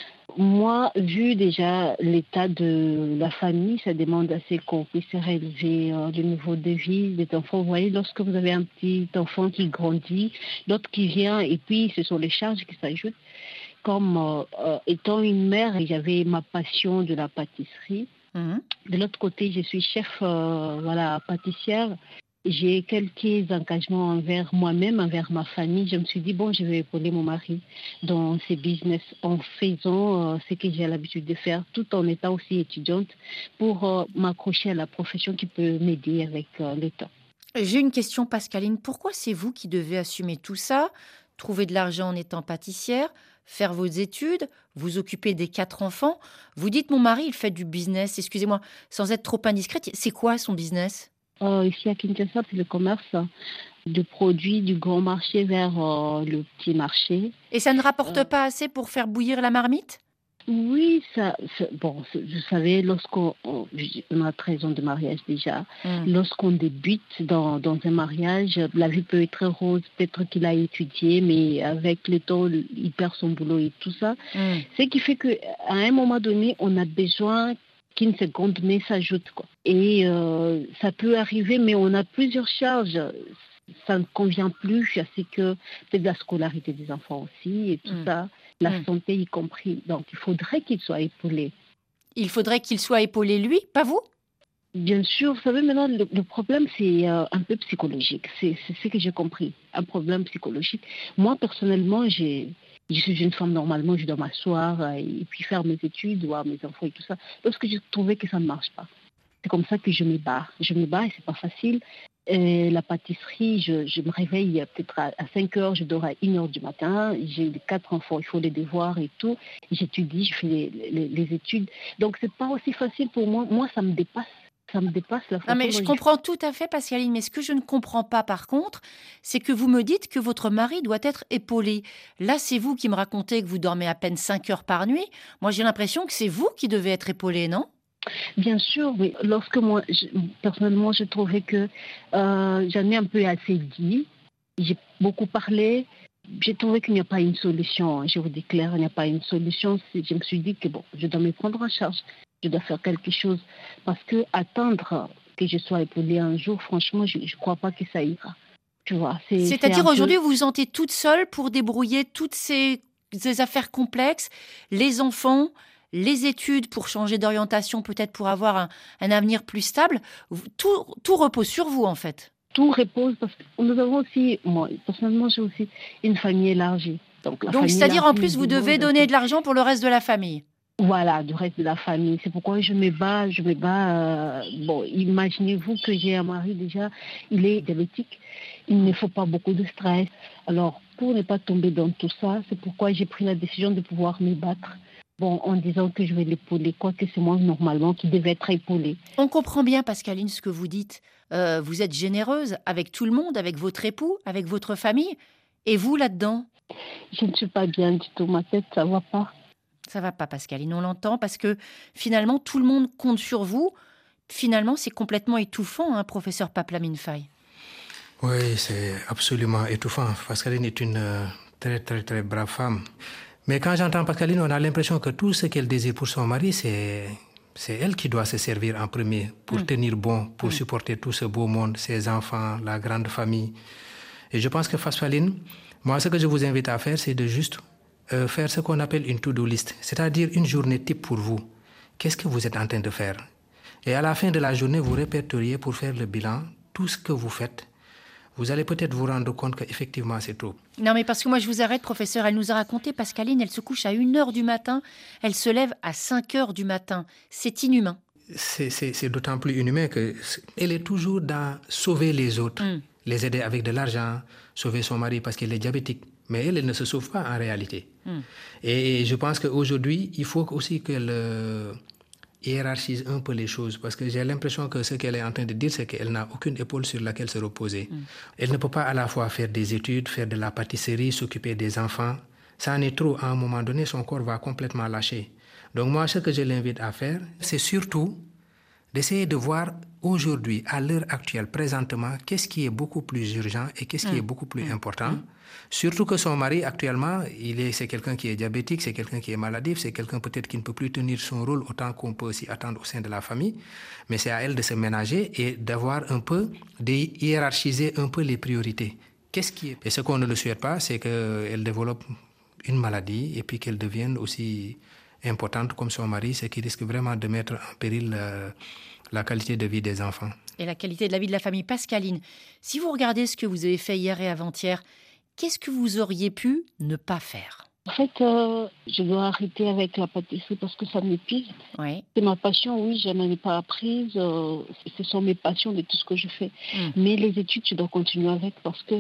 Moi, vu déjà l'état de la famille, ça demande assez qu'on puisse relever euh, le niveau de vie des enfants. Vous voyez, lorsque vous avez un petit enfant qui grandit, l'autre qui vient et puis ce sont les charges qui s'ajoutent. Comme euh, euh, étant une mère, j'avais ma passion de la pâtisserie. Mmh. De l'autre côté, je suis chef euh, voilà, pâtissière. J'ai quelques engagements envers moi-même, envers ma famille. Je me suis dit, bon, je vais épauler mon mari dans ses business en faisant euh, ce que j'ai l'habitude de faire, tout en étant aussi étudiante pour euh, m'accrocher à la profession qui peut m'aider avec euh, le temps. J'ai une question, Pascaline. Pourquoi c'est vous qui devez assumer tout ça, trouver de l'argent en étant pâtissière, faire vos études, vous occuper des quatre enfants? Vous dites, mon mari, il fait du business. Excusez-moi, sans être trop indiscrète, c'est quoi son business? euh, Ici à Kinshasa, c'est le commerce de produits du grand marché vers euh, le petit marché. Et ça ne rapporte euh... pas assez pour faire bouillir la marmite? Oui, ça, ça, bon, vous savez, lorsqu'on on, on a treize ans de mariage déjà, mm. lorsqu'on débute dans, dans un mariage, la vie peut être rose, peut-être qu'il a étudié, mais avec le temps, il perd son boulot et tout ça. Mm. Ce qui fait qu'à un moment donné, on a besoin qu'une seconde main s'ajoute, quoi. Et euh, ça peut arriver, mais on a plusieurs charges. Ça ne convient plus à ce que c'est de la scolarité des enfants aussi et tout mm. ça. La mmh. santé y compris. Donc, il faudrait qu'il soit épaulé. Il faudrait qu'il soit épaulé, lui, pas vous? Bien sûr. Vous savez, maintenant, le, le problème, c'est euh, un peu psychologique. C'est, c'est ce que j'ai compris. Un problème psychologique. Moi, personnellement, j'ai, je suis une femme, normalement, je dois m'asseoir euh, et puis faire mes études, voir mes enfants et tout ça. Parce que j'ai trouvé que ça ne marche pas. C'est comme ça que je me bats. Je me bats et c'est pas facile. Et la pâtisserie, je, je me réveille peut-être à, à cinq heures, je dors à une heure du matin. J'ai quatre enfants, il faut les devoirs et tout. J'étudie, je fais les, les, les études. Donc, c'est pas aussi facile pour moi. Moi, ça me dépasse. Ça me dépasse la façon non, mais je comprends tout à fait, Pascaline. Mais ce que je ne comprends pas, par contre, c'est que vous me dites que votre mari doit être épaulé. Là, c'est vous qui me racontez que vous dormez à peine cinq heures par nuit. Moi, j'ai l'impression que c'est vous qui devez être épaulé, non ? Bien sûr, oui. Lorsque moi, je, personnellement, je trouvais que euh, j'en ai un peu assez dit. J'ai beaucoup parlé. J'ai trouvé qu'il n'y a pas une solution. Je vous déclare, il n'y a pas une solution. Je me suis dit que bon, je dois me prendre en charge. Je dois faire quelque chose. Parce que attendre que je sois épaulée un jour, franchement, je ne crois pas que ça ira. Tu vois, c'est, C'est-à-dire c'est aujourd'hui, peu... vous vous sentez toute seule pour débrouiller toutes ces des affaires complexes, les enfants, les études pour changer d'orientation, peut-être pour avoir un, un avenir plus stable. Tout, tout repose sur vous, en fait. Tout repose parce que nous avons aussi, moi, personnellement, j'ai aussi une famille élargie. Donc, la Donc famille c'est-à-dire, en élargie, plus, vous nous devez devons- donner de l'argent pour le reste de la famille. Voilà, du reste de la famille. C'est pourquoi je me bats, je me bats. euh, bon, imaginez-vous que j'ai un mari déjà, il est diabétique. Il ne faut pas beaucoup de stress. Alors, pour ne pas tomber dans tout ça, c'est pourquoi j'ai pris la décision de pouvoir me battre. Bon, en disant que je vais l'épauler, quoique c'est moi normalement qui devais être épaulée. On comprend bien, Pascaline, ce que vous dites. Euh, vous êtes généreuse avec tout le monde, avec votre époux, avec votre famille. Et vous, là-dedans? Je ne suis pas bien du tout. Ma tête, ça va pas. Ça va pas, Pascaline, on l'entend, parce que finalement, tout le monde compte sur vous. Finalement, c'est complètement étouffant, hein, professeur Paplamine Faye. Oui, c'est absolument étouffant. Pascaline est une euh, très, très, très brave femme. Mais quand j'entends Pascaline, on a l'impression que tout ce qu'elle désire pour son mari, c'est, c'est elle qui doit se servir en premier pour mmh. tenir bon, pour mmh. supporter tout ce beau monde, ses enfants, la grande famille. Et je pense que Pascaline, moi, ce que je vous invite à faire, c'est de juste euh, faire ce qu'on appelle une to-do list, c'est-à-dire une journée type pour vous. Qu'est-ce que vous êtes en train de faire? Et à la fin de la journée, vous répertoriez pour faire le bilan, tout ce que vous faites. Vous allez peut-être vous rendre compte qu'effectivement, c'est trop. Non, mais parce que moi, je vous arrête, professeur. Elle nous a raconté, Pascaline, elle se couche à une heure du matin, elle se lève à cinq heures du matin. C'est inhumain. C'est, c'est, c'est d'autant plus inhumain qu'elle est toujours dans sauver les autres, mm. les aider avec de l'argent, sauver son mari parce qu'il est diabétique. Mais elle, elle ne se sauve pas en réalité. Mm. Et je pense qu'aujourd'hui, il faut aussi qu'elle euh, hiérarchise un peu les choses, parce que j'ai l'impression que ce qu'elle est en train de dire, c'est qu'elle n'a aucune épaule sur laquelle se reposer. Mm. Elle ne peut pas à la fois faire des études, faire de la pâtisserie, s'occuper des enfants. Ça en est trop. À un moment donné, son corps va complètement lâcher. Donc moi, ce que je l'invite à faire, c'est surtout d'essayer de voir aujourd'hui, à l'heure actuelle, présentement, qu'est-ce qui est beaucoup plus urgent et qu'est-ce qui mmh. est beaucoup plus mmh. important. Mmh. Surtout que son mari, actuellement, il est, c'est quelqu'un qui est diabétique, c'est quelqu'un qui est maladif, c'est quelqu'un peut-être qui ne peut plus tenir son rôle autant qu'on peut s'y attendre au sein de la famille. Mais c'est à elle de se ménager et d'avoir un peu, de hiérarchiser un peu les priorités. Qu'est-ce qui est... Et ce qu'on ne le souhaite pas, c'est qu'elle développe une maladie et puis qu'elle devienne aussi importante comme son mari, ce qui risque vraiment de mettre en péril euh, la qualité de vie des enfants. Et la qualité de la vie de la famille. Pascaline, si vous regardez ce que vous avez fait hier et avant-hier, qu'est-ce que vous auriez pu ne pas faire? En fait, euh, je dois arrêter avec la pâtisserie parce que ça m'épuise. Oui. C'est ma passion, oui, je n'en ai pas apprise. Euh, ce sont mes passions de tout ce que je fais. Mm. Mais les études, je dois continuer avec parce que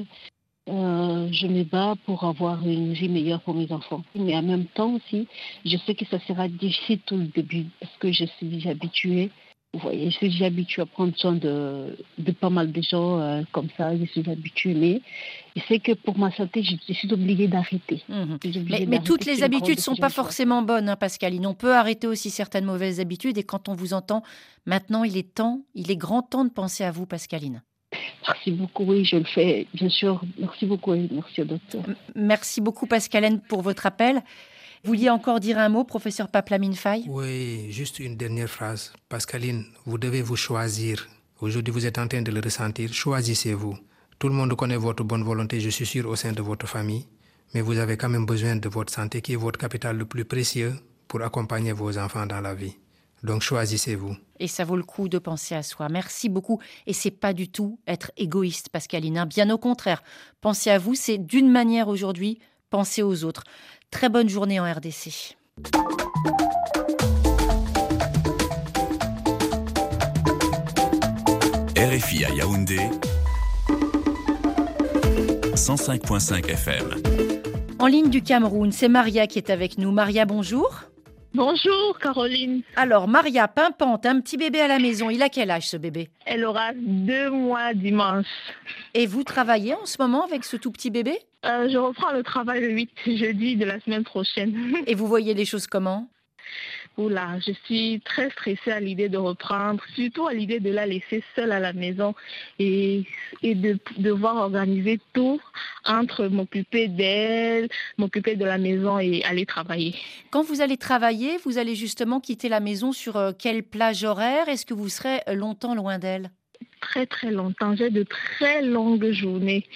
Euh, je me bats pour avoir une vie meilleure pour mes enfants. Mais en même temps aussi, je sais que ça sera difficile tout le début parce que je suis déjà habituée. Vous voyez, je suis déjà habituée à prendre soin de, de pas mal de gens euh, comme ça. Je suis habituée, mais je sais que pour ma santé, je, je suis obligée d'arrêter. Mmh. Mais, mais toutes les habitudes ne sont pas forcément bonnes, hein, Pascaline. On peut arrêter aussi certaines mauvaises habitudes. Et quand on vous entend, maintenant, il est temps, il est grand temps de penser à vous, Pascaline. Merci beaucoup, oui, je le fais, bien sûr. Merci beaucoup, et merci au docteur. Merci beaucoup, Pascaline, pour votre appel. Vous vouliez encore dire un mot, professeur Paplamine Faye? Oui, juste une dernière phrase. Pascaline, vous devez vous choisir. Aujourd'hui, vous êtes en train de le ressentir. Choisissez-vous. Tout le monde connaît votre bonne volonté, je suis sûr, au sein de votre famille. Mais vous avez quand même besoin de votre santé, qui est votre capital le plus précieux pour accompagner vos enfants dans la vie. Donc, choisissez-vous. Et ça vaut le coup de penser à soi. Merci beaucoup. Et c'est pas du tout être égoïste, Pascaline. Bien au contraire. Penser à vous, c'est d'une manière aujourd'hui, penser aux autres. Très bonne journée en R D C. R F I à Yaoundé, cent cinq virgule cinq F M. En ligne du Cameroun, c'est Maria qui est avec nous. Maria, bonjour. Bonjour Caroline. Alors Maria, pimpante, un petit bébé à la maison. Il a quel âge ce bébé? Elle aura deux mois dimanche. Et vous travaillez en ce moment avec ce tout petit bébé? euh, Je reprends le travail le huit jeudi de la semaine prochaine. Et vous voyez les choses comment? Oula, je suis très stressée à l'idée de reprendre, surtout à l'idée de la laisser seule à la maison et, et de devoir organiser tout entre m'occuper d'elle, m'occuper de la maison et aller travailler. Quand vous allez travailler, vous allez justement quitter la maison sur quelle plage horaire? Est-ce que vous serez longtemps loin d'elle? Très très longtemps, j'ai de très longues journées.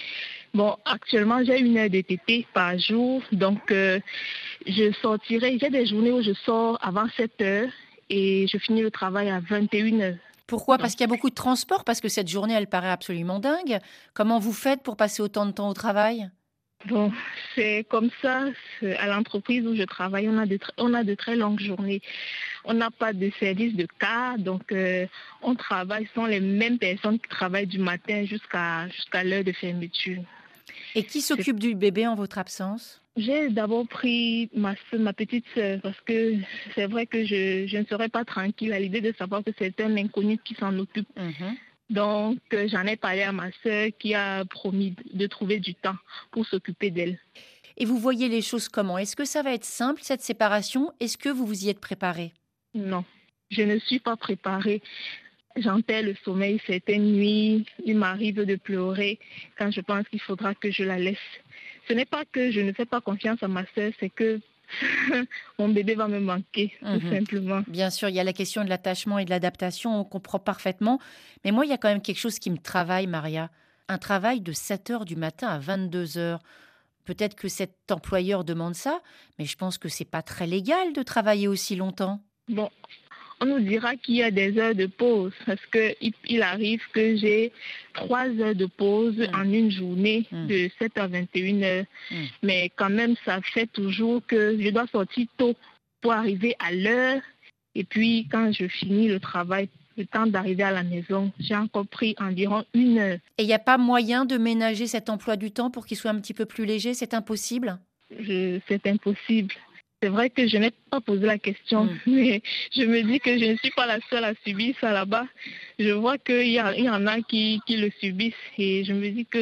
Bon, actuellement, j'ai une heure de T T par jour. Donc, euh, je sortirai. J'ai des journées où je sors avant sept heures et je finis le travail à vingt et une heures. Pourquoi ? Parce qu'il y a beaucoup de transport, parce que cette journée, elle paraît absolument dingue. Comment vous faites pour passer autant de temps au travail ? Bon, c'est comme ça. C'est à l'entreprise où je travaille, on a de, tr- on a de très longues journées. On n'a pas de service de car, donc euh, on travaille, ce sont les mêmes personnes qui travaillent du matin jusqu'à, jusqu'à l'heure de fermeture. Et qui s'occupe du bébé en votre absence ? J'ai d'abord pris ma, soeur, ma petite sœur parce que c'est vrai que je, je ne serais pas tranquille à l'idée de savoir que c'est un inconnu qui s'en occupe. Mmh. Donc, euh, j'en ai parlé à ma sœur qui a promis de trouver du temps pour s'occuper d'elle. Et vous voyez les choses comment ? Est-ce que ça va être simple, cette séparation ? Est-ce que vous vous y êtes préparé ? Non, je ne suis pas préparée. J'en perds le sommeil certaines nuits. Il m'arrive de pleurer quand je pense qu'il faudra que je la laisse. Ce n'est pas que je ne fais pas confiance à ma sœur, c'est que mon bébé va me manquer, tout Mmh. simplement. Bien sûr, il y a la question de l'attachement et de l'adaptation, on comprend parfaitement. Mais moi, il y a quand même quelque chose qui me travaille, Maria. Un travail de sept heures du matin à vingt-deux heures. Peut-être que cet employeur demande ça, mais je pense que c'est pas très légal de travailler aussi longtemps. Bon, on nous dira qu'il y a des heures de pause parce qu'il il arrive que j'ai trois heures de pause mmh. en une journée mmh. de sept à vingt et une heures. Mmh. Mais quand même, ça fait toujours que je dois sortir tôt pour arriver à l'heure. Et puis, quand je finis le travail, le temps d'arriver à la maison, j'ai encore pris environ une heure. Et il n'y a pas moyen de ménager cet emploi du temps pour qu'il soit un petit peu plus léger ? C'est impossible ? je, C'est impossible. C'est vrai que je n'ai pas posé la question, mmh. mais je me dis que je ne suis pas la seule à subir ça là-bas. Je vois qu'il y, a, il y en a qui, qui le subissent et je me dis que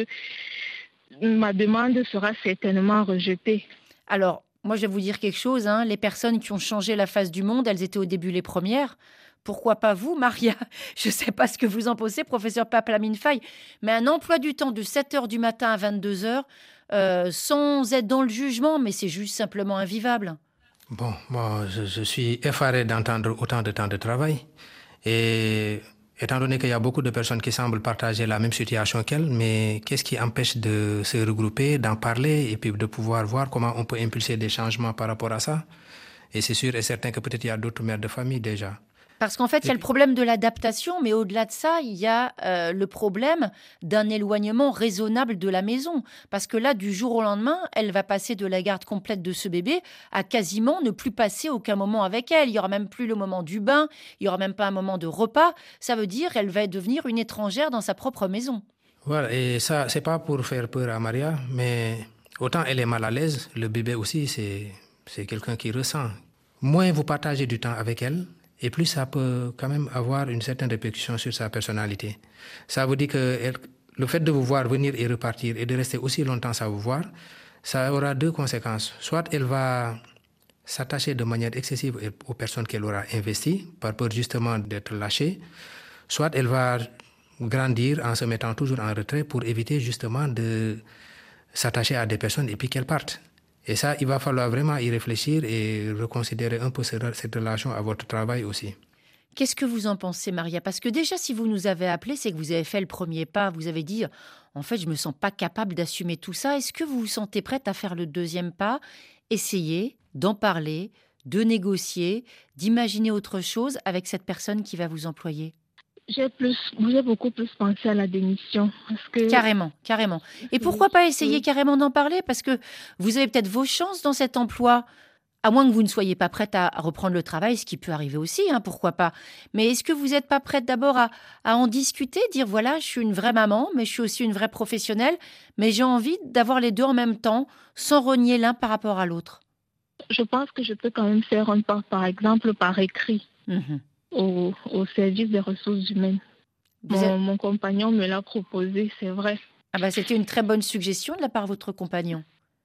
ma demande sera certainement rejetée. Alors, moi, je vais vous dire quelque chose. Hein. Les personnes qui ont changé la face du monde, elles étaient au début les premières. Pourquoi pas vous, Maria ? Je ne sais pas ce que vous en pensez, professeur Paplamine Faye, mais un emploi du temps de sept heures du matin à vingt-deux heures, euh, sans être dans le jugement, mais c'est juste simplement invivable. Bon, moi, je, je suis effaré d'entendre autant de temps de travail. Et étant donné qu'il y a beaucoup de personnes qui semblent partager la même situation qu'elle, mais qu'est-ce qui empêche de se regrouper, d'en parler et puis de pouvoir voir comment on peut impulser des changements par rapport à ça ? Et c'est sûr et certain que peut-être il y a d'autres mères de famille déjà. Parce qu'en fait, il y a le problème de l'adaptation, mais au-delà de ça, il y a euh, le problème d'un éloignement raisonnable de la maison. Parce que là, du jour au lendemain, elle va passer de la garde complète de ce bébé à quasiment ne plus passer aucun moment avec elle. Il n'y aura même plus le moment du bain, il n'y aura même pas un moment de repas. Ça veut dire qu'elle va devenir une étrangère dans sa propre maison. Voilà, et ça, c'est pas pour faire peur à Maria, mais autant elle est mal à l'aise, le bébé aussi, c'est, c'est quelqu'un qui ressent. Moins vous partagez du temps avec elle, et plus ça peut quand même avoir une certaine répercussion sur sa personnalité. Ça veut dire que elle, le fait de vous voir venir et repartir et de rester aussi longtemps sans vous voir, ça aura deux conséquences. Soit elle va s'attacher de manière excessive aux personnes qu'elle aura investies, par peur justement d'être lâchée, soit elle va grandir en se mettant toujours en retrait pour éviter justement de s'attacher à des personnes et puis qu'elles partent. Et ça, il va falloir vraiment y réfléchir et reconsidérer un peu cette relation à votre travail aussi. Qu'est-ce que vous en pensez, Maria ? Parce que déjà, si vous nous avez appelé, c'est que vous avez fait le premier pas. Vous avez dit, en fait, je ne me sens pas capable d'assumer tout ça. Est-ce que vous vous sentez prête à faire le deuxième pas ? Essayer d'en parler, de négocier, d'imaginer autre chose avec cette personne qui va vous employer ? J'ai plus, j'ai beaucoup plus pensé à la démission. Parce que... Carrément, carrément. Et pourquoi pas essayer oui. carrément d'en parler ? Parce que vous avez peut-être vos chances dans cet emploi, à moins que vous ne soyez pas prête à reprendre le travail, ce qui peut arriver aussi, hein, pourquoi pas. Mais est-ce que vous n'êtes pas prête d'abord à, à en discuter, dire voilà, je suis une vraie maman, mais je suis aussi une vraie professionnelle, mais j'ai envie d'avoir les deux en même temps, sans renier l'un par rapport à l'autre ? Je pense que je peux quand même faire un pas, par exemple, par écrit. Mmh. Au, au service des ressources humaines. Mon, êtes... mon compagnon me l'a proposé, c'est vrai. Ah bah, c'était une très bonne suggestion de la part de votre compagnon.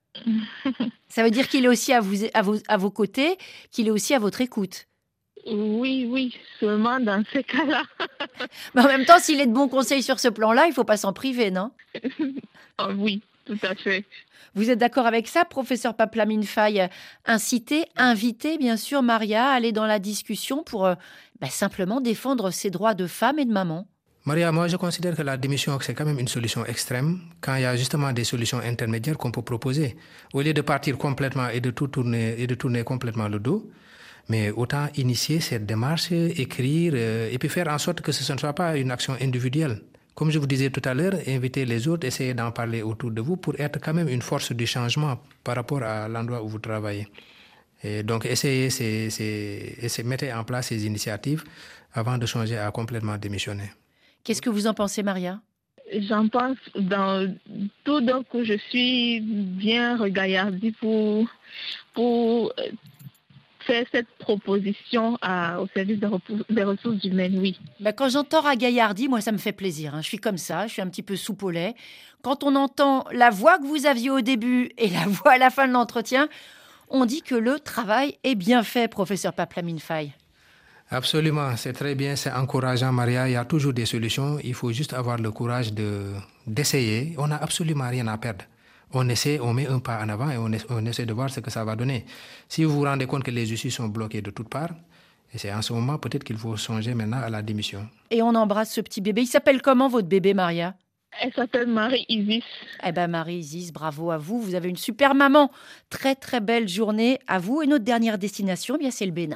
Ça veut dire qu'il est aussi à, vous, à, vos, à vos côtés, qu'il est aussi à votre écoute. Oui, oui, seulement dans ces cas-là. Mais en même temps, s'il est de bons conseils sur ce plan-là, il ne faut pas s'en priver, non ? Oh, oui, tout à fait. Vous êtes d'accord avec ça, professeur Paplamine Faye ? Inciter, inviter, bien sûr, Maria à aller dans la discussion pour euh, bah, simplement défendre ses droits de femme et de maman. Maria, moi je considère que la démission c'est quand même une solution extrême quand il y a justement des solutions intermédiaires qu'on peut proposer. Au lieu de partir complètement et de tout tourner et de tourner complètement le dos, mais autant initier cette démarche, écrire euh, et puis faire en sorte que ce ne soit pas une action individuelle. Comme je vous disais tout à l'heure, inviter les autres, essayer d'en parler autour de vous pour être quand même une force du changement par rapport à l'endroit où vous travaillez. Et donc essayez, c'est, c'est, essayez, mettez en place ces initiatives avant de changer à complètement démissionner. Qu'est-ce que vous en pensez, Maria? J'en pense dans tout, donc je suis bien regaillardie pour, pour faire cette proposition à, au service des, repos- des ressources humaines, oui. Ben, quand j'entends ragaillardi, moi ça me fait plaisir. Hein. Je suis comme ça, je suis un petit peu soupe au lait. Quand on entend la voix que vous aviez au début et la voix à la fin de l'entretien, on dit que le travail est bien fait, professeur Paplamine Faye. Absolument, c'est très bien, c'est encourageant, Maria. Il y a toujours des solutions. Il faut juste avoir le courage de, d'essayer. On n'a absolument rien à perdre. On essaie, on met un pas en avant et on, essa- on essaie de voir ce que ça va donner. Si vous vous rendez compte que les issues sont bloquées de toutes parts, et c'est en ce moment peut-être qu'il faut songer maintenant à la démission. Et on embrasse ce petit bébé. Il s'appelle comment, votre bébé, Maria? Elle s'appelle Marie-Isis. Eh bien, Marie-Isis, bravo à vous. Vous avez une super maman. Très, très belle journée à vous. Et notre dernière destination, eh bien, c'est le Bénin.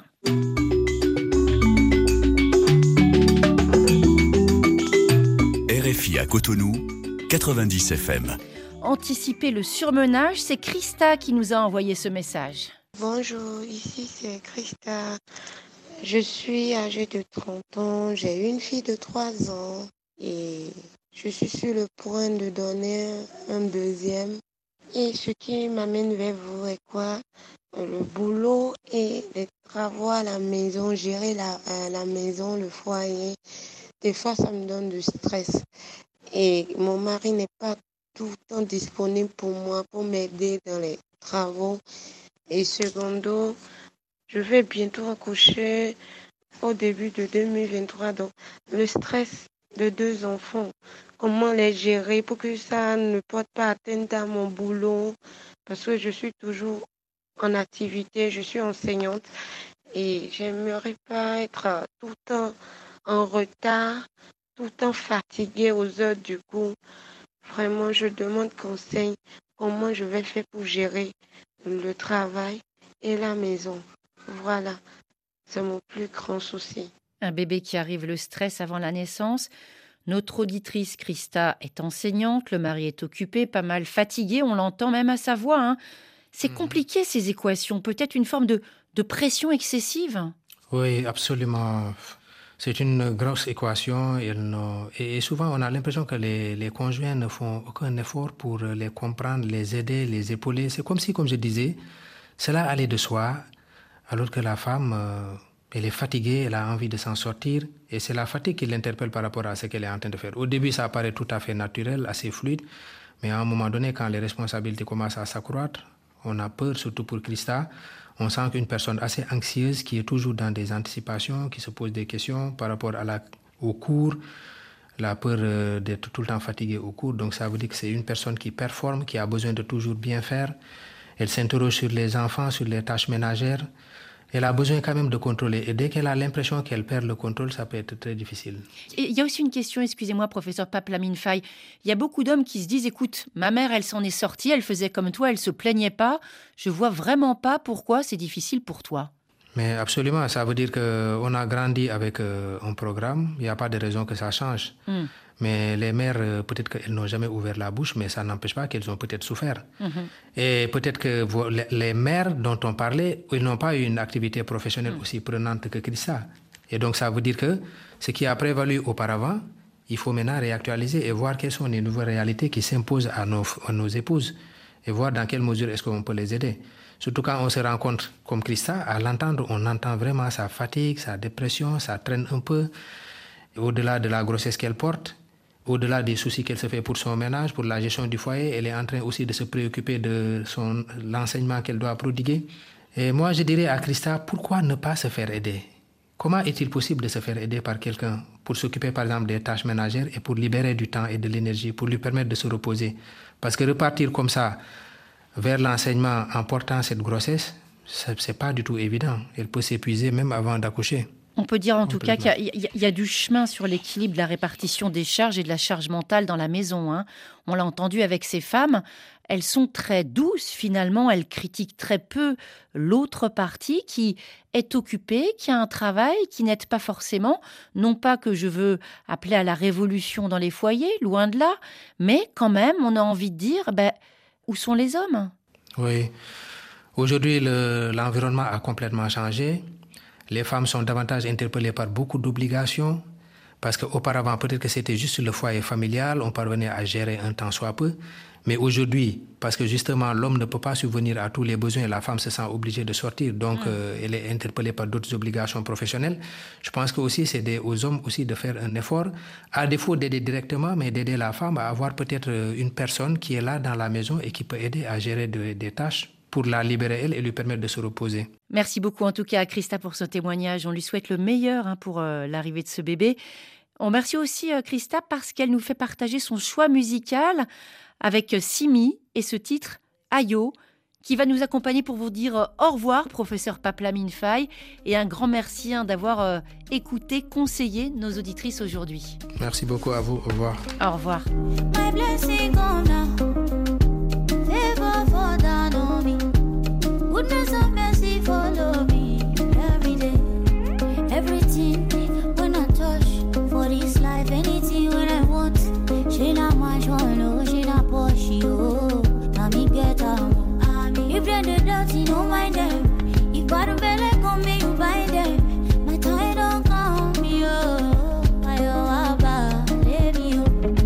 R F I à Cotonou, quatre-vingt-dix F M. Anticiper le surmenage, c'est Christa qui nous a envoyé ce message. Bonjour, ici c'est Christa. Je suis âgée de trente ans, j'ai une fille de trois ans et je suis sur le point de donner un deuxième. Et ce qui m'amène vers vous est quoi? Le boulot et les travaux à la maison, gérer la, à la maison, le foyer. Des fois, ça me donne du stress. Et mon mari n'est pas tout le temps disponible pour moi, pour m'aider dans les travaux. Et secondo, je vais bientôt accoucher au début de deux mille vingt-trois. Donc, le stress de deux enfants, comment les gérer pour que ça ne porte pas atteinte à mon boulot. Parce que je suis toujours en activité, je suis enseignante. Et j'aimerais pas être tout le temps en retard, tout le temps fatiguée aux heures du cours. Vraiment, je demande conseil comment je vais faire pour gérer le travail et la maison. Voilà, c'est mon plus grand souci. Un bébé qui arrive, le stress avant la naissance. Notre auditrice Christa est enseignante, le mari est occupé, pas mal fatigué, on l'entend même à sa voix. Hein. C'est compliqué ces équations, peut-être une forme de, de pression excessive. Oui, absolument. C'est une grosse équation et, et souvent on a l'impression que les, les conjoints ne font aucun effort pour les comprendre, les aider, les épauler. C'est comme si, comme je disais, cela allait de soi, alors que la femme, euh, elle est fatiguée, elle a envie de s'en sortir et c'est la fatigue qui l'interpelle par rapport à ce qu'elle est en train de faire. Au début, ça paraît tout à fait naturel, assez fluide, mais à un moment donné, quand les responsabilités commencent à s'accroître, on a peur, surtout pour Christa. On sent qu'une personne assez anxieuse qui est toujours dans des anticipations, qui se pose des questions par rapport à la, au cours, la peur euh, d'être tout le temps fatiguée au cours. Donc ça veut dire que c'est une personne qui performe, qui a besoin de toujours bien faire. Elle s'interroge sur les enfants, sur les tâches ménagères. Elle a besoin quand même de contrôler. Et dès qu'elle a l'impression qu'elle perd le contrôle, ça peut être très difficile. Et il y a aussi une question, excusez-moi, professeur Paplamine Faye. Il y a beaucoup d'hommes qui se disent, écoute, ma mère, elle s'en est sortie, elle faisait comme toi, elle se plaignait pas. Je vois vraiment pas pourquoi c'est difficile pour toi. Mais absolument, ça veut dire qu'on a grandi avec euh, un programme. Il n'y a pas de raison que ça change. Mm. Mais les mères, euh, peut-être qu'elles n'ont jamais ouvert la bouche, mais ça n'empêche pas qu'elles ont peut-être souffert. Mm-hmm. Et peut-être que vous, les, les mères dont on parlait, ils n'ont pas eu une activité professionnelle mm. aussi prenante que Christa. Et donc ça veut dire que ce qui a prévalu auparavant, il faut maintenant réactualiser et voir quelles sont les nouvelles réalités qui s'imposent à nos, à nos épouses et voir dans quelle mesure est-ce qu'on peut les aider. Surtout quand on se rencontre comme Christa, à l'entendre, on entend vraiment sa fatigue, sa dépression, ça traîne un peu. Au-delà de la grossesse qu'elle porte, au-delà des soucis qu'elle se fait pour son ménage, pour la gestion du foyer, elle est en train aussi de se préoccuper de son, l'enseignement qu'elle doit prodiguer. Et moi, je dirais à Christa, pourquoi ne pas se faire aider? Comment est-il possible de se faire aider par quelqu'un pour s'occuper, par exemple, des tâches ménagères et pour libérer du temps et de l'énergie, pour lui permettre de se reposer? Parce que repartir comme ça vers l'enseignement en portant cette grossesse, ce n'est pas du tout évident. Elle peut s'épuiser même avant d'accoucher. On peut dire en tout cas qu'il y, y, y a du chemin sur l'équilibre de la répartition des charges et de la charge mentale dans la maison. Hein. On l'a entendu avec ces femmes, elles sont très douces finalement, elles critiquent très peu l'autre partie qui est occupée, qui a un travail, qui n'aide pas forcément. Non pas que je veux appeler à la révolution dans les foyers, loin de là, mais quand même on a envie de dire, ben, où sont les hommes ? Oui, aujourd'hui le, l'environnement a complètement changé. Les femmes sont davantage interpellées par beaucoup d'obligations, parce qu'auparavant, peut-être que c'était juste le foyer familial, on parvenait à gérer un temps soit peu. Mais aujourd'hui, parce que justement, l'homme ne peut pas subvenir à tous les besoins et la femme se sent obligée de sortir, donc mmh. euh, elle est interpellée par d'autres obligations professionnelles. Je pense que aussi, c'est des, aux hommes aussi de faire un effort, à défaut d'aider directement, mais d'aider la femme à avoir peut-être une personne qui est là dans la maison et qui peut aider à gérer de, des tâches pour la libérer elle et lui permettre de se reposer. Merci beaucoup en tout cas à Christa pour ce témoignage. On lui souhaite le meilleur hein, pour euh, l'arrivée de ce bébé. On remercie aussi euh, Christa parce qu'elle nous fait partager son choix musical avec Simi et ce titre Ayo qui va nous accompagner pour vous dire euh, au revoir, professeur Paplamine Faye, et un grand merci hein, d'avoir euh, écouté, conseillé nos auditrices aujourd'hui. Merci beaucoup à vous. Au revoir. Au revoir. Goodness and mercy follow me every day, everything when I touch for this life, anything when I want. She not my no, she not push you. Now me get up. If they're the dirty, no mind them. If bad belly come me, you buy them. My time don't come, yo. Ayo abba, leave you.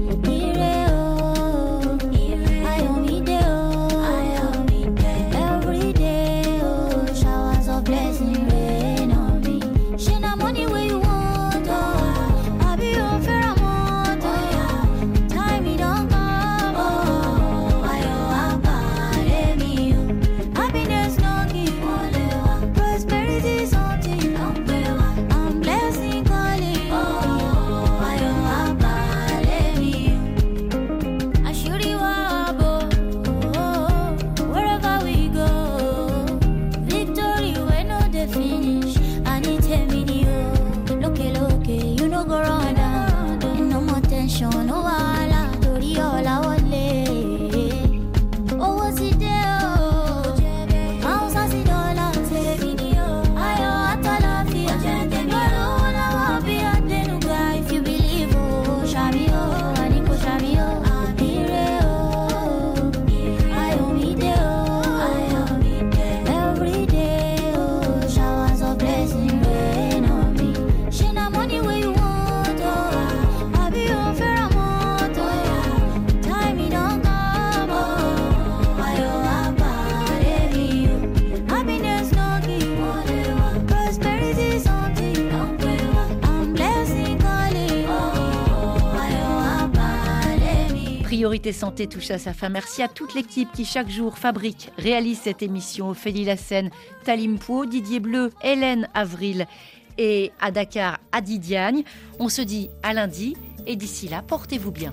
Priorité Santé touche à sa fin. Merci à toute l'équipe qui chaque jour fabrique, réalise cette émission. Ophélie Lassène, Talim Pau, Didier Bleu, Hélène Avril et à Dakar, Adi Diagne. On se dit à lundi et d'ici là, portez-vous bien.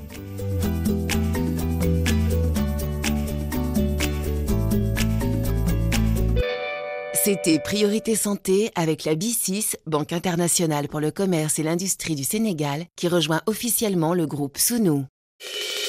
C'était Priorité Santé avec la B I C I S, Banque internationale pour le commerce et l'industrie du Sénégal, qui rejoint officiellement le groupe Sounou.